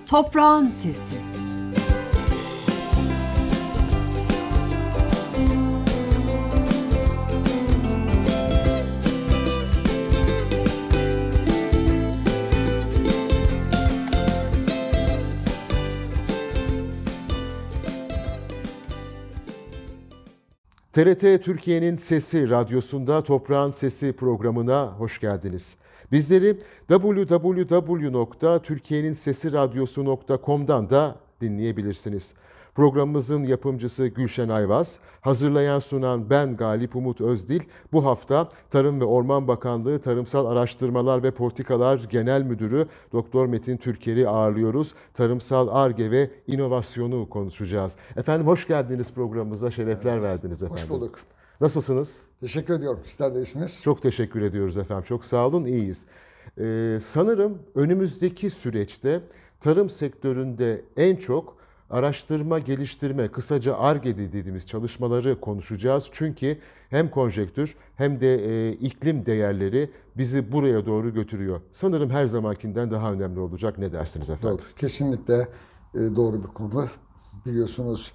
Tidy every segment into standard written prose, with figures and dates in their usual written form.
Toprağın Sesi. TRT Türkiye'nin Sesi Radyosu'nda Toprağın Sesi programına hoş geldiniz. Bizleri www.turkiyeninsesiradyosu.com'dan da dinleyebilirsiniz. Programımızın yapımcısı Gülşen Ayvaz, hazırlayan sunan ben Galip Umut Özdil. Bu hafta Tarım ve Orman Bakanlığı Tarımsal Araştırmalar ve Politikalar Genel Müdürü Doktor Metin Türker'i ağırlıyoruz. Tarımsal Ar-Ge ve inovasyonu konuşacağız. Efendim hoş geldiniz programımıza, şerefler verdiniz efendim. Hoş bulduk. Nasılsınız? Teşekkür ediyorum. Sizler de iyisiniz. Çok teşekkür ediyoruz efendim. Çok sağ olun, iyiyiz. Sanırım önümüzdeki süreçte tarım sektöründe en çok araştırma, geliştirme, kısaca Ar-Ge dediğimiz çalışmaları konuşacağız. Çünkü hem konjektür hem de iklim değerleri bizi buraya doğru götürüyor. Sanırım her zamankinden daha önemli olacak. Ne dersiniz efendim? Doğru. Kesinlikle doğru bir konu. Biliyorsunuz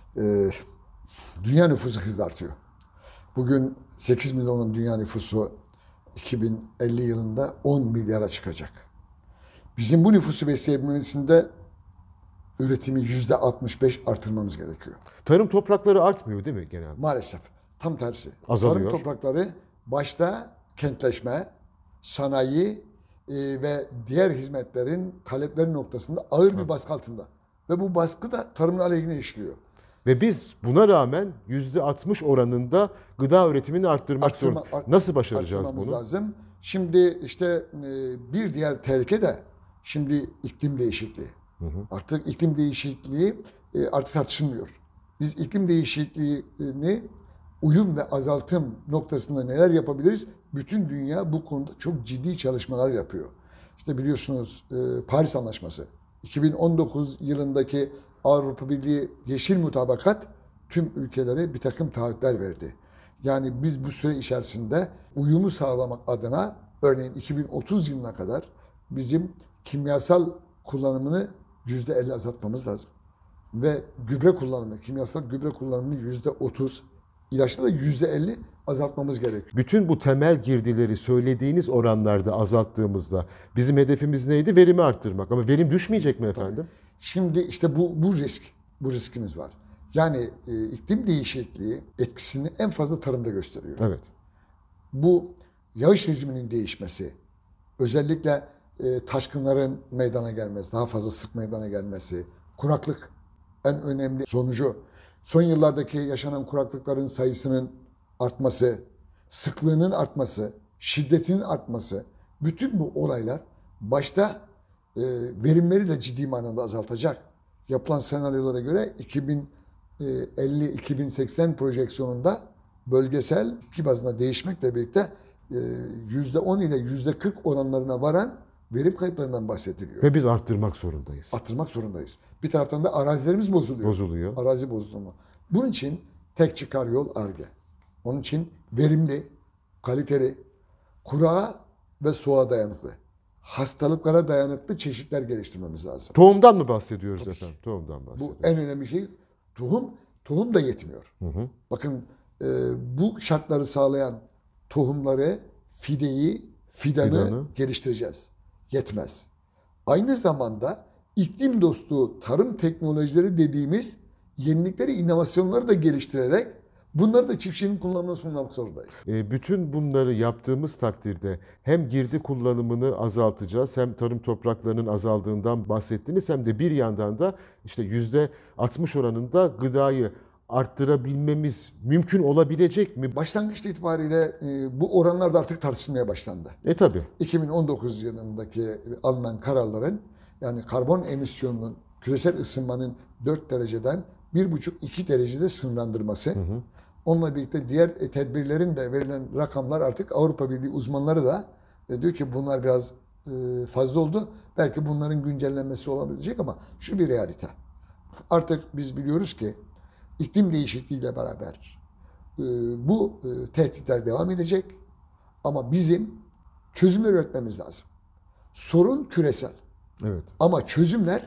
dünya nüfusu hızla artıyor. Bugün 8 milyonun dünya nüfusu 2050 yılında 10 milyara çıkacak. Bizim bu nüfusu besleyebilmesinde üretimi %65 artırmamız gerekiyor. Tarım toprakları artmıyor değil mi genelde? Maalesef. Tam tersi. Azalıyor. Tarım toprakları başta kentleşme, sanayi ve diğer hizmetlerin talepleri noktasında ağır bir baskı altında. Ve bu baskı da tarımın aleyhine işliyor. Ve biz buna rağmen %60 oranında gıda üretimini arttırmak zorunda. Nasıl başaracağız bunu? Lazım. Şimdi işte bir diğer tehlike de şimdi iklim değişikliği. Artık iklim değişikliği artık tartışılmıyor. Biz iklim değişikliğini uyum ve azaltım noktasında neler yapabiliriz? Bütün dünya bu konuda çok ciddi çalışmalar yapıyor. İşte biliyorsunuz Paris Anlaşması, 2019 yılındaki Avrupa Birliği Yeşil Mutabakat tüm ülkelere bir takım taahhütler verdi. Yani biz bu süre içerisinde uyumu sağlamak adına örneğin 2030 yılına kadar bizim kimyasal kullanımını %50 azaltmamız lazım. Ve gübre kullanımı, kimyasal gübre kullanımını %30, ilaçta da %50 azaltmamız gerekiyor. Bütün bu temel girdileri söylediğiniz oranlarda azalttığımızda bizim hedefimiz neydi? Verimi arttırmak. Ama verim düşmeyecek mi efendim? Tabii. Şimdi işte bu riskimiz var. Yani iklim değişikliği etkisini en fazla tarımda gösteriyor. Evet. Bu yağış rejiminin değişmesi, özellikle taşkınların meydana gelmesi, daha fazla sık meydana gelmesi, kuraklık en önemli sonucu. Son yıllardaki yaşanan kuraklıkların sayısının artması, sıklığının artması, şiddetinin artması, bütün bu olaylar başta verimleri de ciddi manada azaltacak. Yapılan senaryolara göre 2050-2080 projeksiyonunda bölgesel iki bazında değişmekle birlikte %10 ile %40 oranlarına varan verim kayıplarından bahsediliyor. Ve biz arttırmak zorundayız. Arttırmak zorundayız. Bir taraftan da arazilerimiz bozuluyor. Arazi bozulumu. Bunun için tek çıkar yol Ar-Ge. Onun için verimli, kaliteli, kurağa ve soğuğa dayanıklı, hastalıklara dayanıklı çeşitler geliştirmemiz lazım. Tohumdan mı bahsediyoruz efendim? Tohumdan bahsediyoruz. Bu en önemli şey. Tohum da yetmiyor. Bakın bu şartları sağlayan tohumları, fidanı geliştireceğiz. Yetmez. Aynı zamanda iklim dostu tarım teknolojileri dediğimiz yenilikleri, inovasyonları da geliştirerek bunları da çiftçinin kullanımına sunmak zorundayız. Bütün bunları yaptığımız takdirde hem girdi kullanımını azaltacağız, hem tarım topraklarının azaldığından bahsettiniz, hem de bir yandan da işte %60 oranında gıdayı arttırabilmemiz mümkün olabilecek mi? Başlangıç itibariyle bu oranlar da artık tartışılmaya başlandı. Tabii. 2019 yılındaki alınan kararların, yani karbon emisyonunun, küresel ısınmanın 4 dereceden 1,5-2 derecede sınırlandırması. Onunla birlikte diğer tedbirlerin de verilen rakamlar artık Avrupa Birliği uzmanları da diyor ki bunlar biraz fazla oldu. Belki bunların güncellenmesi olabilecek ama şu bir realite. Artık biz biliyoruz ki iklim değişikliğiyle beraber bu tehditler devam edecek ama bizim çözümler üretmemiz lazım. Sorun küresel. Evet. Ama çözümler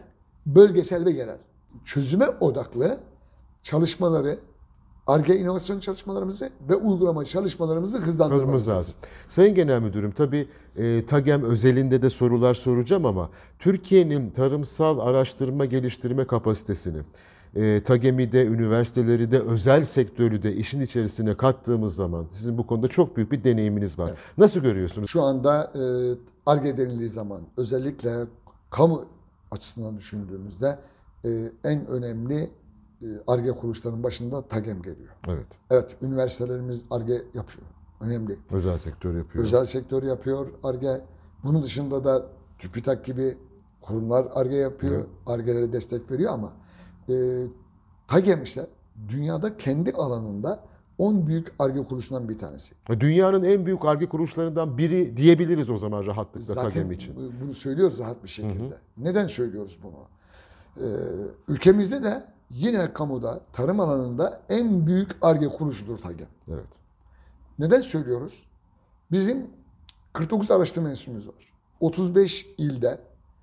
bölgesel ve yerel. Çözüme odaklı çalışmaları, Ar-Ge inovasyon çalışmalarımızı ve uygulama çalışmalarımızı hızlandırmamız lazım. Sayın Genel Müdürüm, tabii TAGEM özelinde de sorular soracağım ama Türkiye'nin tarımsal araştırma geliştirme kapasitesini TAGEM'i de, üniversiteleri de, özel sektörü de işin içerisine kattığımız zaman sizin bu konuda çok büyük bir deneyiminiz var. Evet. Nasıl görüyorsunuz? Şu anda Ar-Ge denildiği zaman özellikle kamu açısından düşündüğümüzde en önemli Ar-Ge kuruluşlarının başında TAGEM geliyor. Evet. Evet, üniversitelerimiz Ar-Ge yapıyor. Önemli. Özel sektör yapıyor. Özel sektör yapıyor Ar-Ge. Bunun dışında da TÜBİTAK gibi kurumlar Ar-Ge yapıyor. Evet. Ar-Ge'lere destek veriyor ama TAGEM ise dünyada kendi alanında 10 büyük Ar-Ge kuruluşundan bir tanesi. Dünyanın en büyük Ar-Ge kuruluşlarından biri diyebiliriz o zaman rahatlıkla TAGEM için. Zaten bunu söylüyoruz rahat bir şekilde. Hı hı. Neden söylüyoruz bunu? Ülkemizde de yine kamuda, tarım alanında en büyük Ar-Ge kuruluşudur TAGEM. Evet. Neden söylüyoruz? Bizim 49 araştırma enstitümüz var. 35 ilde.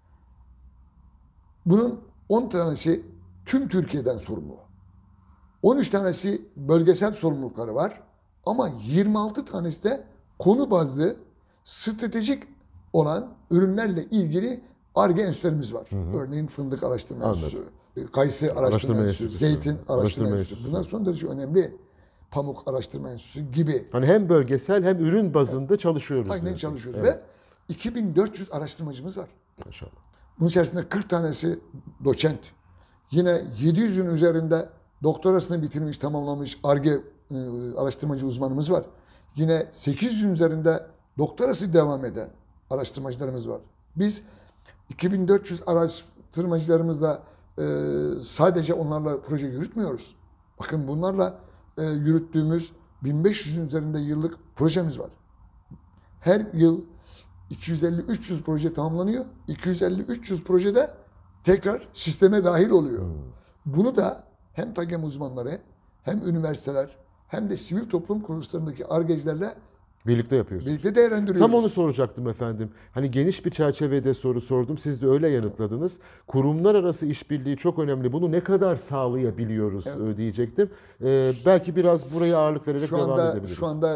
Bunun 10 tanesi tüm Türkiye'den sorumlu. 13 tanesi bölgesel sorumlulukları var. Ama 26 tanesi de konu bazlı stratejik olan ürünlerle ilgili Ar-Ge enstitülerimiz var. Hı hı. Örneğin fındık araştırma enstitüsü, kayısı araştırma enstitüsü, zeytin araştırma enstitüsü. Bunlar son derece önemli. Pamuk araştırma enstitüsü gibi. Hani hem bölgesel hem ürün bazında çalışıyoruz. Aynen çalışıyoruz. Evet. Ve 2400 araştırmacımız var. Maşallah. Bunun içerisinde 40 tanesi doçent. Yine 700'ün üzerinde doktorasını bitirmiş, tamamlamış Ar-Ge araştırmacı uzmanımız var. Yine 800'ün üzerinde doktorası devam eden araştırmacılarımız var. Biz 2400 araştırmacılarımızla sadece onlarla proje yürütmüyoruz. Bakın bunlarla yürüttüğümüz 1500'ün üzerinde yıllık projemiz var. Her yıl 250-300 proje tamamlanıyor. 250-300 projede tekrar sisteme dahil oluyor. Bunu da hem TAGEM uzmanları, hem üniversiteler, hem de sivil toplum kuruluşlarındaki Ar-Ge'cilerle birlikte yapıyorsunuz. Birlikte değerlendiriyoruz. Tam onu soracaktım efendim. Hani geniş bir çerçevede soru sordum. Siz de öyle yanıtladınız. Kurumlar arası işbirliği çok önemli. Bunu ne kadar sağlayabiliyoruz diyecektim. Belki biraz buraya ağırlık vererek devam edebiliriz. Şu anda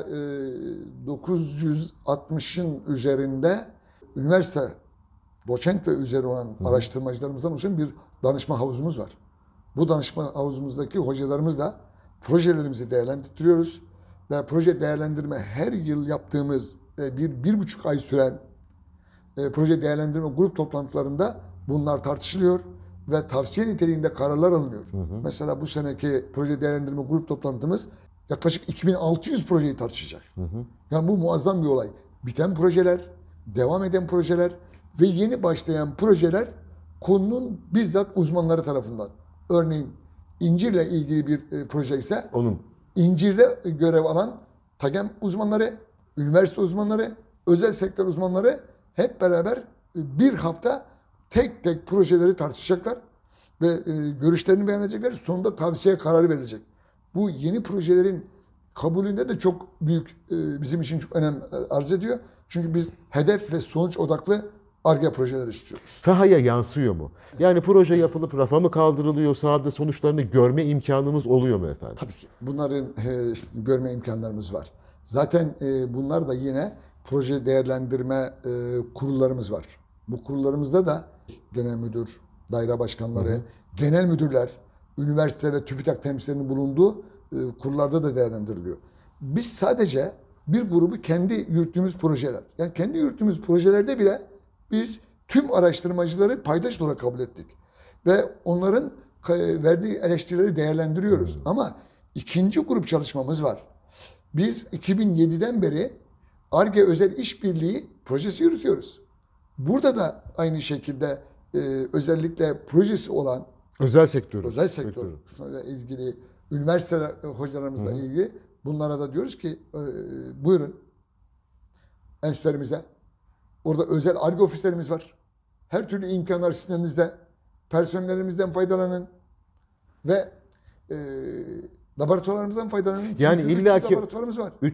960'ın üzerinde üniversite doçent ve üzeri olan araştırmacılarımızdan oluşan bir danışma havuzumuz var. Bu danışma havuzumuzdaki hocalarımızla projelerimizi değerlendiriyoruz. Ve proje değerlendirme her yıl yaptığımız bir buçuk ay süren proje değerlendirme grup toplantılarında bunlar tartışılıyor ve tavsiye niteliğinde kararlar alınıyor. Hı hı. Mesela bu seneki proje değerlendirme grup toplantımız yaklaşık 2600 projeyi tartışacak. Hı hı. Yani bu muazzam bir olay. Biten projeler, devam eden projeler ve yeni başlayan projeler konunun bizzat uzmanları tarafından. Örneğin incirle ilgili bir proje ise İncir'de görev alan TAGEM uzmanları, üniversite uzmanları, özel sektör uzmanları hep beraber bir hafta tek tek projeleri tartışacaklar ve görüşlerini beyan edecekler. Sonunda tavsiye kararı verilecek. Bu yeni projelerin kabulünde de çok büyük bizim için çok önem arz ediyor. Çünkü biz hedef ve sonuç odaklı Ar-Ge projeler istiyoruz. Sahaya yansıyor mu? Yani proje yapılıp rafa mı kaldırılıyor? Sahada sonuçlarını görme imkanımız oluyor mu efendim? Tabii ki. Bunların görme imkanlarımız var. Zaten bunlar da yine proje değerlendirme kurullarımız var. Bu kurullarımızda da genel müdür, daire başkanları, genel müdürler, üniversite ve TÜBİTAK temsilcilerinin bulunduğu kurullarda da değerlendiriliyor. Biz sadece bir grubu kendi yürüttüğümüz projeler, yani kendi yürüttüğümüz projelerde bile biz tüm araştırmacıları paydaş olarak kabul ettik. Ve onların verdiği eleştirileri değerlendiriyoruz. Ama ikinci grup çalışmamız var. Biz 2007'den beri Ar-Ge özel işbirliği projesi yürütüyoruz. Burada da aynı şekilde özellikle projesi olan özel sektörle ilgili üniversite hocalarımızla ilgili bunlara da diyoruz ki buyurun enstitülerimize. Orada özel Ar-Ge ofislerimiz var. Her türlü imkanlar sisteminizde. Personellerimizden faydalanın ve laboratuvarlarımızdan faydalanın. Yani illaki laboratuvarımız var. 300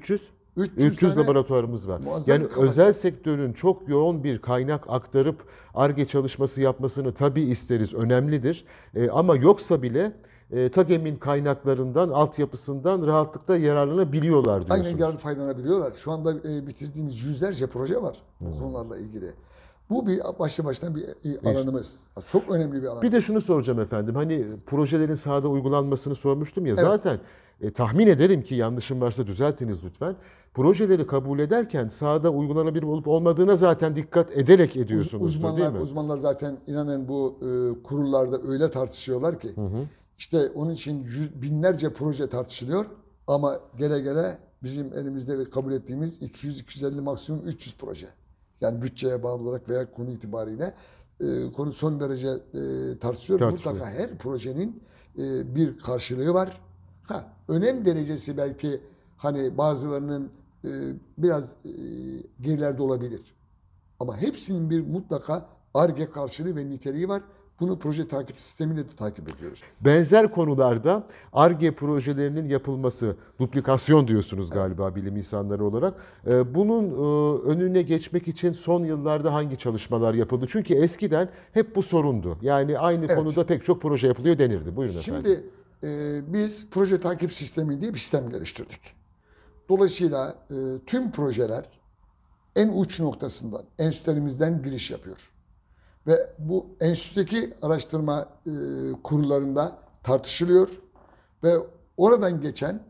300 tane laboratuvarımız var. muazzam Yani bir kapasite. özel sektörün çok yoğun bir kaynak aktarıp Ar-Ge çalışması yapmasını tabii isteriz, önemlidir. Ama yoksa bile TAGEM'in kaynaklarından, altyapısından rahatlıkla yararlanabiliyorlar diyorsunuz. Aynen yararlı faydalanabiliyorlar. Şu anda bitirdiğimiz yüzlerce proje var bu konularla ilgili. Bu bir başlı başına bir alanımız. Çok önemli bir alan. Bir de şunu soracağım efendim. Hani projelerin sahada uygulanmasını sormuştum ya. Zaten tahmin ederim ki yanlışım varsa düzeltiniz lütfen. Projeleri kabul ederken sahada uygulanabilir olup olmadığına zaten dikkat ederek ediyorsunuzdur değil mi? Uzmanlar zaten inanın bu kurullarda öyle tartışıyorlar ki. İşte onun için binlerce proje tartışılıyor ama gele gele bizim elimizde kabul ettiğimiz 200-250 maksimum 300 proje. Yani bütçeye bağlı olarak veya konu itibariyle konu son derece tartışılıyor. Mutlaka her projenin bir karşılığı var. Önem derecesi belki hani bazılarının biraz gerilerde olabilir. Ama hepsinin bir mutlaka Ar-Ge karşılığı ve niteliği var. Bunu proje takip sistemiyle de takip ediyoruz. Benzer konularda Ar-Ge projelerinin yapılması, duplikasyon diyorsunuz galiba bilim insanları olarak. Bunun önüne geçmek için son yıllarda hangi çalışmalar yapıldı? Çünkü eskiden hep bu sorundu. Yani aynı konuda pek çok proje yapılıyor denirdi. Buyurun efendim. Şimdi biz proje takip sistemi diye bir sistem geliştirdik. Dolayısıyla tüm projeler en uç noktasından, enstitülerimizden giriş yapıyor. Ve bu enstitüdeki araştırma kurullarında tartışılıyor ve oradan geçen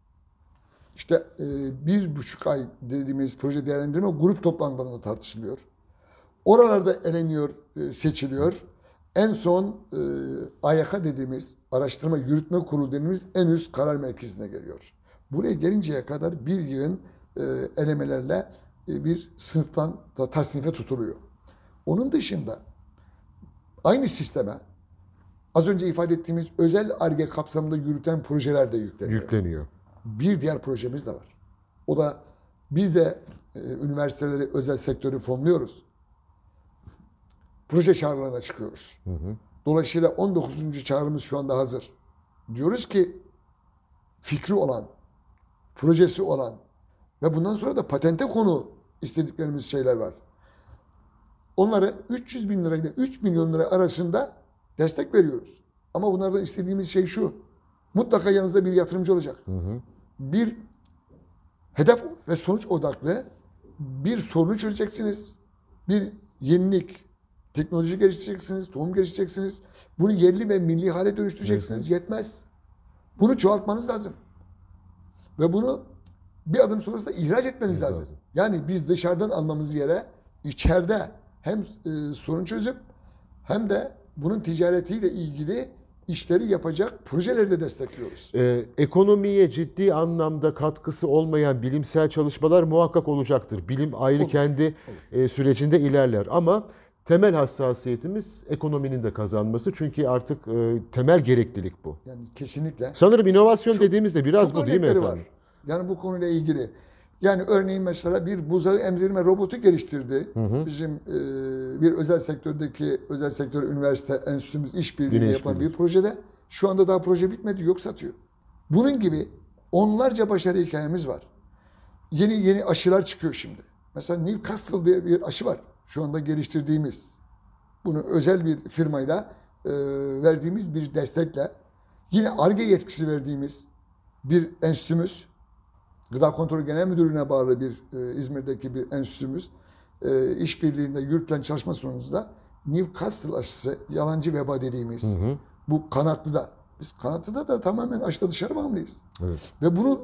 işte 1,5 ay dediğimiz proje değerlendirme grup toplantılarında tartışılıyor. Oralarda eleniyor, seçiliyor. En son AYK dediğimiz araştırma yürütme kurulu dediğimiz en üst karar merkezine geliyor. Buraya gelinceye kadar bir yığın elemelerle bir sınıftan da tasnife tutuluyor. Onun dışında aynı sisteme az önce ifade ettiğimiz özel Ar-Ge kapsamında yürüten projeler de yükleniyor. Bir diğer projemiz de var. O da biz de üniversiteleri, özel sektörü fonluyoruz. Proje çağrılarına çıkıyoruz. Dolayısıyla 19. çağrımız şu anda hazır. Diyoruz ki fikri olan, projesi olan ve bundan sonra da patente konu istediklerimiz şeyler var. Onlara 300 bin lirayla 3 milyon lira arasında destek veriyoruz. Ama bunlardan istediğimiz şey şu. Mutlaka yanınızda bir yatırımcı olacak. Bir hedef ve sonuç odaklı bir sorunu çözeceksiniz. Bir yenilik, teknoloji geliştireceksiniz, tohum geliştireceksiniz. Bunu yerli ve milli hale dönüştüreceksiniz. Yetmez. Bunu çoğaltmanız lazım. Ve bunu bir adım sonrasında ihraç etmeniz lazım. Yani biz dışarıdan almamız yere içeride hem sorun çözüp hem de bunun ticaretiyle ilgili işleri yapacak projeleri de destekliyoruz. Ekonomiye ciddi anlamda katkısı olmayan bilimsel çalışmalar muhakkak olacaktır. Bilim ayrı kendi sürecinde ilerler ama temel hassasiyetimiz ekonominin de kazanması. Çünkü artık temel gereklilik bu. Yani kesinlikle. Sanırım inovasyon dediğimizde biraz bu değil mi efendim? Var. Yani bu konuyla ilgili. Yani örneğin mesela bir buzağı emzirme robotu geliştirdi. Bizim bir özel sektör üniversite enstitümüz işbirliğiyle yapan bir projede. Şu anda daha proje bitmedi, yok satıyor. Bunun gibi onlarca başarı hikayemiz var. Yeni aşılar çıkıyor şimdi. Mesela Newcastle diye bir aşı var. Şu anda geliştirdiğimiz. Bunu özel bir firmayla verdiğimiz bir destekle yine Ar-Ge yetkisi verdiğimiz bir enstitümüz, Gıda Kontrolü Genel Müdürlüğü'ne bağlı bir İzmir'deki bir enstitümüz işbirliğinde yürütülen çalışma sonucunda Newcastle aşısı, yalancı veba dediğimiz bu kanatlıda. Biz kanatlıda da tamamen aşıda dışarı bağımlıyız. Evet. Ve bunu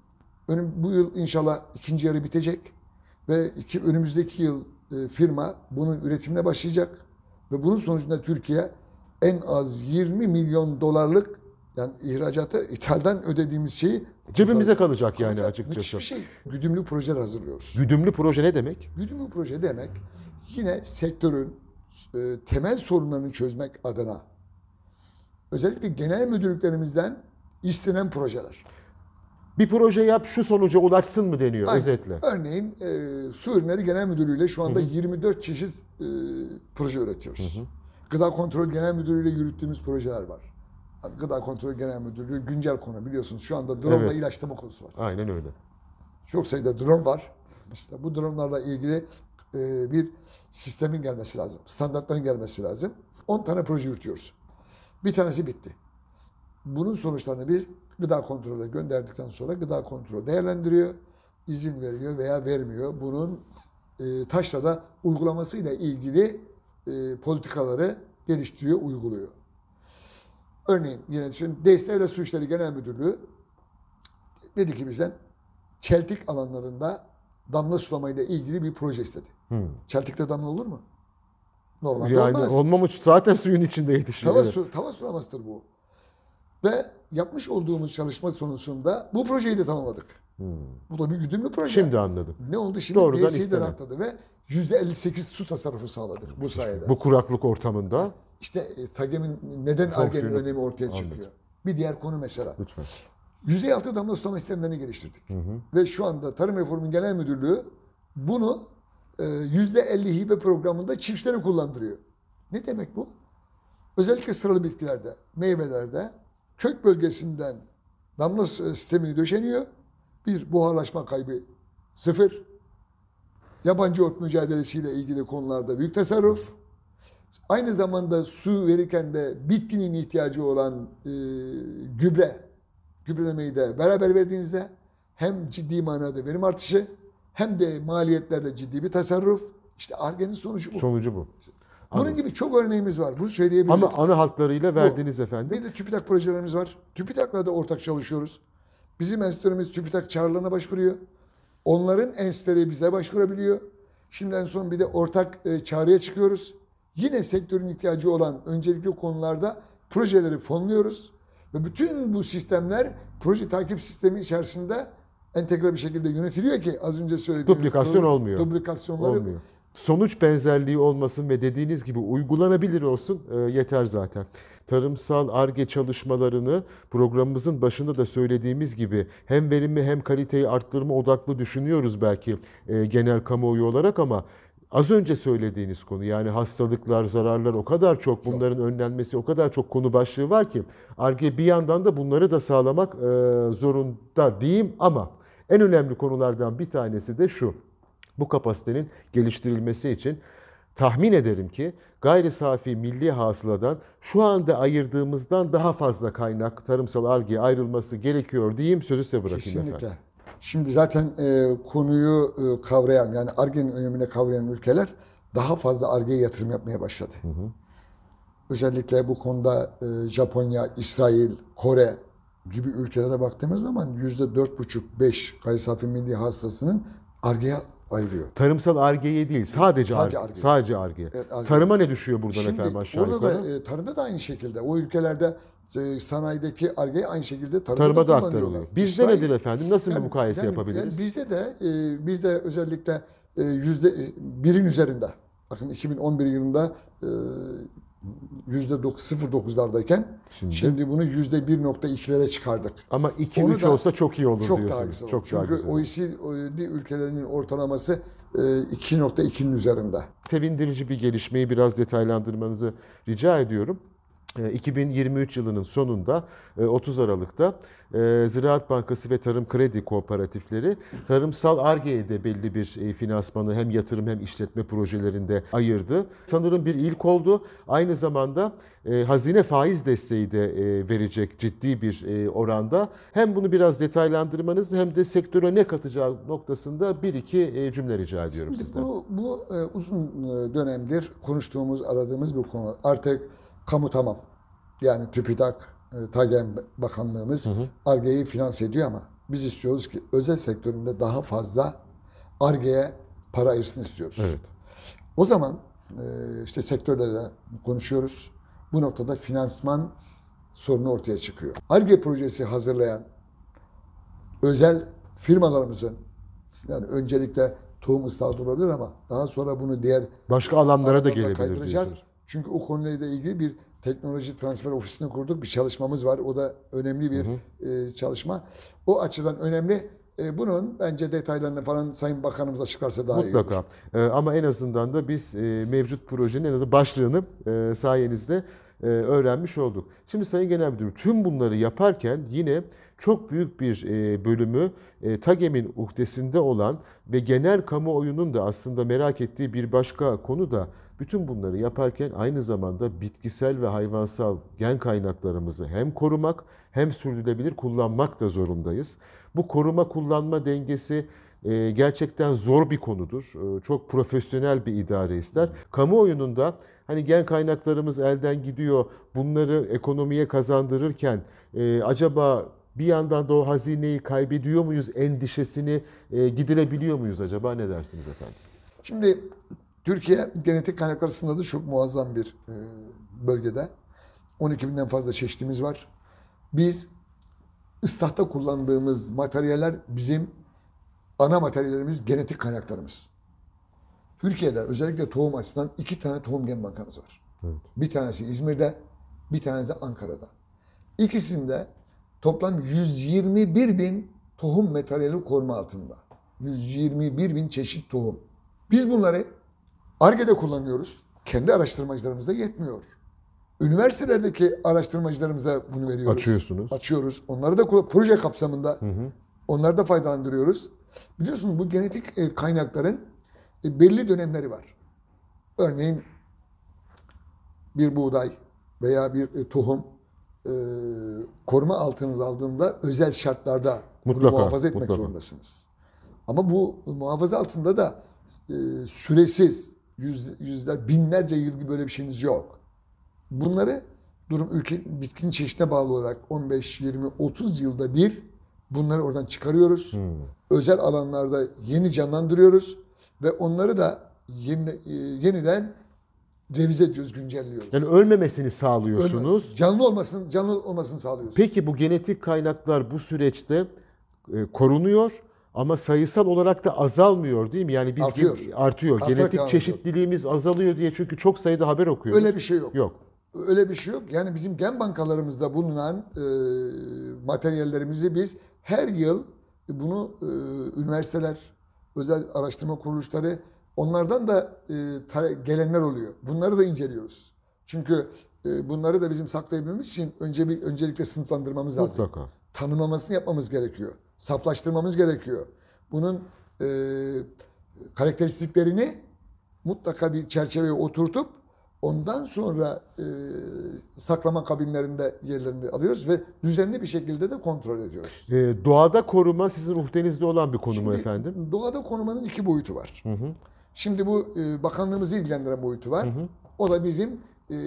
bu yıl inşallah ikinci yarı bitecek ve önümüzdeki yıl firma bunun üretimine başlayacak ve bunun sonucunda Türkiye en az 20 milyon dolarlık yani ithalden ödediğimiz şeyi cebimize kalacak yani açıkçası. Müthiş bir şey. Güdümlü projeler hazırlıyoruz. Güdümlü proje ne demek? Güdümlü proje demek yine sektörün temel sorunlarını çözmek adına özellikle genel müdürlüklerimizden istenen projeler. Bir proje yap şu sonuca ulaşsın mı deniyor özetle. Örneğin Su Ürünleri Genel Müdürlüğü ile şu anda 24 çeşit proje üretiyoruz. Gıda Kontrolü Genel Müdürlüğü ile yürüttüğümüz projeler var. Gıda Kontrolü Genel Müdürlüğü güncel konu biliyorsunuz. Şu anda drone ilaçlama konusu var. Aynen öyle. çok sayıda drone var. İşte bu dronelarla ilgili bir sistemin gelmesi lazım. Standartların gelmesi lazım. 10 tane proje yürütüyoruz. Bir tanesi bitti. Bunun sonuçlarını biz gıda kontrolüne gönderdikten sonra gıda kontrolü değerlendiriyor, izin veriyor veya vermiyor. Bunun taşrada uygulamasıyla ilgili politikaları geliştiriyor, uyguluyor. Örneğin yine düşün, Devlet Su İşleri Genel Müdürlüğü dedi ki bizden çeltik alanlarında damla sulamayla ilgili bir proje istedi. Çeltikte damla olur mu? Normalde yani olmaz. olmamış, zaten suyun içinde yetişiyor. Tava sulamasıdır bu. Ve yapmış olduğumuz çalışma sonucunda bu projeyi de tamamladık. Bu da bir güdümlü proje. Şimdi anladım. Ne oldu? Şimdi Doğrudan DSİ'yi de isteme. rahatladı ve %58 su tasarrufu sağladık bu sayede. Bu kuraklık ortamında İşte TAGEM'in neden Fonksiyonu ARGE'nin önemi ortaya çıkıyor. anladım. Bir diğer konu mesela. lütfen. Yüzey altı damla sulama sistemlerini geliştirdik. Ve şu anda Tarım Reformu Genel Müdürlüğü bunu %50 hibe programında çiftçilere kullandırıyor. Ne demek bu? Özellikle sıralı bitkilerde, meyvelerde kök bölgesinden damla sistemini döşeniyor. Bir, buharlaşma kaybı 0. Yabancı ot mücadelesiyle ilgili konularda büyük tasarruf. Aynı zamanda su verirken de bitkinin ihtiyacı olan gübrelemeyi de beraber verdiğinizde hem ciddi manada verim artışı hem de maliyetlerde ciddi bir tasarruf. İşte Ar-Ge'nin sonucu bu. Sonucu bu. Bunun gibi çok örneğimiz var. Bunu söyleyebiliriz. Ama ana hatlarıyla verdiniz efendim. Bir de TÜBİTAK projelerimiz var. TÜBİTAK'la da ortak çalışıyoruz. Bizim enstitülerimiz TÜBİTAK çağrılarına başvuruyor. Onların enstitüleri bize başvurabiliyor. Şimdi en son bir de ortak çağrıya çıkıyoruz. Yine sektörün ihtiyacı olan öncelikli konularda projeleri fonluyoruz. Ve bütün bu sistemler proje takip sistemi içerisinde entegre bir şekilde yönetiliyor ki az önce söylediğiniz Duplikasyon olmuyor. Duplikasyonları Olmuyor. Sonuç benzerliği olmasın ve dediğiniz gibi uygulanabilir olsun yeter zaten. Tarımsal Ar-Ge çalışmalarını programımızın başında da söylediğimiz gibi hem verimi hem kaliteyi arttırma odaklı düşünüyoruz belki genel kamuoyu olarak ama az önce söylediğiniz konu yani hastalıklar, zararlar o kadar çok, bunların önlenmesi o kadar çok konu başlığı var ki Ar-Ge bir yandan da bunları da sağlamak zorunda diyeyim ama en önemli konulardan bir tanesi de şu. Bu kapasitenin geliştirilmesi için tahmin ederim ki gayri safi milli hasıladan şu anda ayırdığımızdan daha fazla kaynak tarımsal Ar-Ge'ye ayrılması gerekiyor diyeyim, sözü size bırakayım kesinlikle. efendim. Şimdi zaten konuyu kavrayan yani Ar-Ge'nin önemini kavrayan ülkeler daha fazla Ar-Ge'ye yatırım yapmaya başladı. Özellikle bu konuda Japonya, İsrail, Kore gibi ülkelere baktığımız zaman %4,5-5 gayri safi milli hasılasının Ar-Ge'ye ayırıyor. Tarımsal Ar-Ge'ye değil, sadece Ar-Ge. Ar-Ge. Sadece Ar-Ge. Evet, Ar-Ge. Tarıma ne düşüyor buradan Şimdi efendim aşağı orada yukarı? da tarımda da aynı şekilde. O ülkelerde sanayideki Ar-Ge'yi aynı şekilde Tarıma da kullanıyorlar. aktarılıyor. Bizde İsrail- nedir efendim? Nasıl bir mukayese yani yapabiliriz? bizde özellikle %1'in üzerinde. Bakın 2011 yılında %0,9'lardayken şimdi bunu %1,2'lere çıkardık. Ama Onu 2-3 da olsa çok iyi olur çok diyorsunuz. daha güzel. Çok daha Çünkü güzel. OECD ülkelerinin ortalaması 2,2'nin üzerinde. Sevindirici bir gelişmeyi biraz detaylandırmanızı rica ediyorum. 2023 yılının sonunda 30 Aralık'ta Ziraat Bankası ve Tarım Kredi Kooperatifleri tarımsal Ar-Ge'ye de belli bir finansmanı hem yatırım hem işletme projelerinde ayırdı. Sanırım bir ilk oldu. Aynı zamanda hazine faiz desteği de verecek ciddi bir oranda. Hem bunu biraz detaylandırmanız hem de sektöre ne katacağı noktasında bir iki cümle rica ediyorum Şimdi sizden. bu uzun dönemdir konuştuğumuz, aradığımız bir konu. Artık kamu tamam. Yani TÜBİTAK, TAGEM Bakanlığımız Ar-Ge'yi finanse ediyor ama biz istiyoruz ki özel sektöründe daha fazla Ar-Ge'ye para ayırsın istiyoruz. Evet. O zaman işte sektörde de konuşuyoruz. Bu noktada finansman sorunu ortaya çıkıyor. Ar-Ge projesi hazırlayan özel firmalarımızın yani öncelikle tohum ıslahatı olabilir ama daha sonra bunu diğer Başka alanlara da gelebilir kaydıracağız. diyorsunuz. Çünkü o konuyla ilgili bir teknoloji transfer ofisini kurduk. Bir çalışmamız var. O da önemli bir çalışma. O açıdan önemli. Bunun bence detaylarını falan Sayın Bakanımız açıklarsa daha iyi olur. Mutlaka. Ama en azından da biz mevcut projenin en azından başlığını sayenizde öğrenmiş olduk. Şimdi Sayın Genel Müdürüm tüm bunları yaparken yine çok büyük bir bölümü TAGEM'in uhdesinde olan ve genel kamuoyunun da aslında merak ettiği bir başka konu da bütün bunları yaparken aynı zamanda bitkisel ve hayvansal gen kaynaklarımızı hem korumak hem sürdürülebilir kullanmak da zorundayız. Bu koruma kullanma dengesi gerçekten zor bir konudur. Çok profesyonel bir idare ister. Kamuoyunun da hani gen kaynaklarımız elden gidiyor, bunları ekonomiye kazandırırken acaba bir yandan da o hazineyi kaybediyor muyuz endişesini giderebiliyor muyuz acaba, ne dersiniz efendim? Şimdi Türkiye genetik kaynaklar sınırında çok muazzam bir bölgede. 12 binden fazla çeşitimiz var. Biz ıslahta kullandığımız materyaller bizim ana materyallerimiz, genetik kaynaklarımız. Türkiye'de özellikle tohum açısından 2 tane tohum gen bankamız var. Evet. Bir tanesi İzmir'de, bir tanesi de Ankara'da. İkisinde toplam 121 bin tohum materyali koruma altında. 121 bin çeşit tohum. Biz bunları Ar-Ge'de kullanıyoruz. Kendi araştırmacılarımıza yetmiyor. Üniversitelerdeki araştırmacılarımıza bunu veriyoruz. Açıyorsunuz. Açıyoruz. Onları da proje kapsamında onları da faydalandırıyoruz. Biliyorsunuz bu genetik kaynakların belli dönemleri var. Örneğin bir buğday veya bir tohum koruma altınıza aldığında özel şartlarda bunu muhafaza etmek zorundasınız. Ama bu muhafaza altında da süresiz yüzler, binlerce yıl gibi böyle bir şeyiniz yok. Bunları bitkinin çeşidine bağlı olarak 15, 20, 30 yılda bir bunları oradan çıkarıyoruz. Özel alanlarda yeni canlandırıyoruz ve onları da yeniden revize ediyoruz, güncelliyoruz. Yani ölmemesini sağlıyorsunuz. Canlı olmasını sağlıyoruz. Peki bu genetik kaynaklar bu süreçte korunuyor ama sayısal olarak da azalmıyor değil mi? Yani biz artıyor. Genetik çeşitliliğimiz azalıyor diye, çünkü çok sayıda haber okuyoruz. Öyle bir şey yok. Yok. Öyle bir şey yok. Yani bizim gen bankalarımızda bulunan materyallerimizi biz her yıl bunu üniversiteler, özel araştırma kuruluşları, onlardan da gelenler oluyor. Bunları da inceliyoruz. Çünkü bunları da bizim saklayabilmemiz için öncelikle sınıflandırmamız lazım. Mutlaka. Tanımlamasını yapmamız gerekiyor. Saflaştırmamız gerekiyor. Bunun karakteristiklerini mutlaka bir çerçeveye oturtup ondan sonra saklama kabinlerinde yerlerini alıyoruz ve düzenli bir şekilde de kontrol ediyoruz. Doğada koruma sizin uhdenizde olan bir konu mu efendim? Doğada korumanın 2 boyutu var. Şimdi bu bakanlığımızı ilgilendiren boyutu var. O da bizim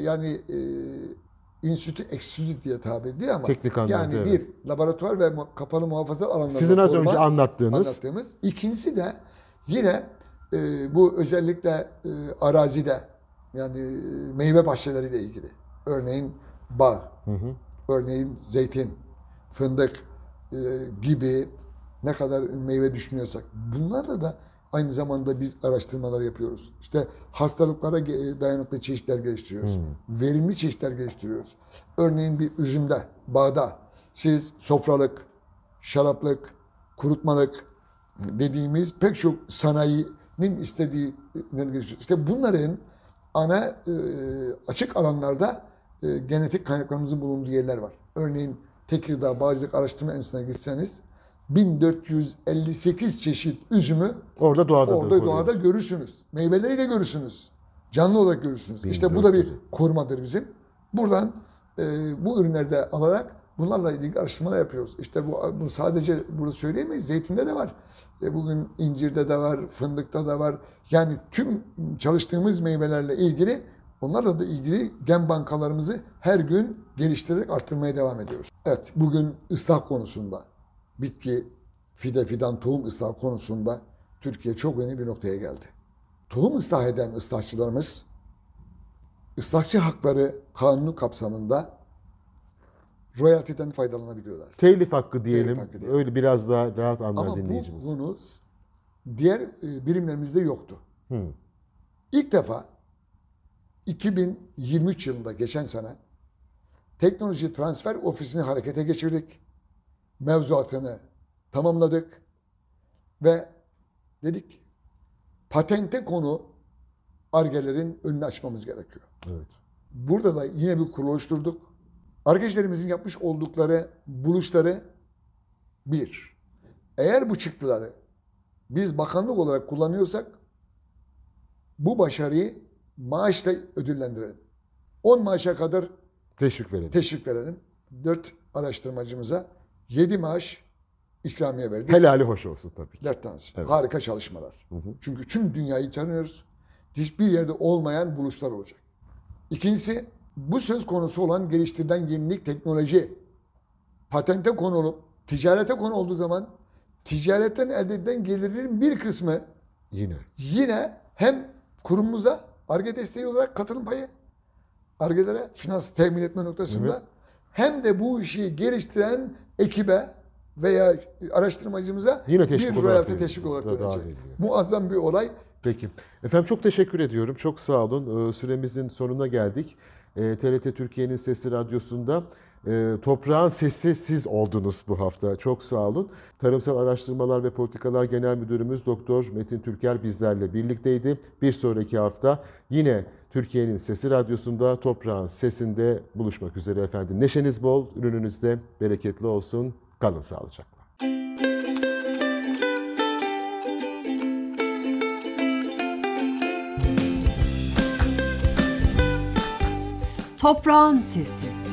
enstitü ekstitü diye tabir ediyor ama teknik anlamda, yani bir laboratuvar ve kapalı muhafaza alanlarında sizin az önce anlattığımız. İkincisi de yine bu özellikle arazide, yani meyve bahçeleriyle ilgili. Örneğin bağ, örneğin zeytin, fındık gibi ne kadar meyve düşünüyorsak bunlarla da aynı zamanda biz araştırmalar yapıyoruz. İşte hastalıklara dayanıklı çeşitler geliştiriyoruz. Verimli çeşitler geliştiriyoruz. Örneğin bir üzümde, bağda siz sofralık, şaraplık, kurutmalık dediğimiz pek çok sanayinin istediği işte bunların ana açık alanlarda genetik kaynaklarımızın bulunduğu yerler var. Örneğin Tekirdağ Bağcılık Araştırma Enstitüsü'ne gitseniz 1458 çeşit üzümü orada doğada görürsünüz. Meyveleriyle görürsünüz. Canlı olarak görürsünüz. İşte bu da bir korumadır bizim. Buradan bu ürünleri de alarak bunlarla ilgili araştırmalar yapıyoruz. İşte bu sadece burada söyleyemeyiz. Zeytinde de var. Bugün incirde de var, fındıkta da var. Yani tüm çalıştığımız meyvelerle ilgili, onlarla da ilgili gen bankalarımızı her gün geliştirerek arttırmaya devam ediyoruz. Evet, bugün ıslah konusunda, bitki, fidan, tohum ıslah konusunda Türkiye çok önemli bir noktaya geldi. Tohum ıslah eden ıslahçılarımız, ıslahçı hakları kanunu kapsamında royaltiden faydalanabiliyorlar. Telif hakkı diyelim. Öyle biraz daha rahat anlar dinleyicimiz. Ama bunu diğer birimlerimizde yoktu. İlk defa 2023 yılında, geçen sene, Teknoloji Transfer Ofisi'ni harekete geçirdik. Mevzuatını tamamladık ve dedik patente konu Ar-Ge'lerin önünü açmamız gerekiyor. Evet. Burada da yine bir kurul oluşturduk. Ar-Ge'lerimizin yapmış oldukları buluşları Bir, eğer bu çıktıları biz bakanlık olarak kullanıyorsak bu başarıyı maaşla ödüllendirelim. 10 maaşa kadar teşvik verelim. 4 araştırmacımıza 7 maaş ikramiye verdik. Helali hoş olsun tabii ki. 4 tanesi. Evet. Harika çalışmalar. Çünkü tüm dünyayı tanıyoruz. Hiçbir yerde olmayan buluşlar olacak. İkincisi, bu söz konusu olan geliştirilen yenilik teknoloji patente konu olup ticarete konu olduğu zaman ticaretten elde edilen gelirlerin bir kısmı yine hem kurumumuza Ar-Ge desteği olarak katılım payı, Ar-Ge'lere finans temin etme noktasında hem de bu işi geliştiren ekibe veya araştırmacımıza yine bir royalty teşvik olarak dönecek. Muazzam bir olay. Peki. Efendim çok teşekkür ediyorum. Çok sağ olun. Süremizin sonuna geldik. TRT Türkiye'nin Sesi Radyosu'nda toprağın sesi siz oldunuz bu hafta. Çok sağ olun. Tarımsal Araştırmalar ve Politikalar Genel Müdürümüz Doktor Metin Türker bizlerle birlikteydi. Bir sonraki hafta yine Türkiye'nin Sesi Radyosu'nda toprağın sesinde buluşmak üzere efendim. Neşeniz bol, ürününüz de bereketli olsun. Kalın sağlıcakla. Toprağın Sesi.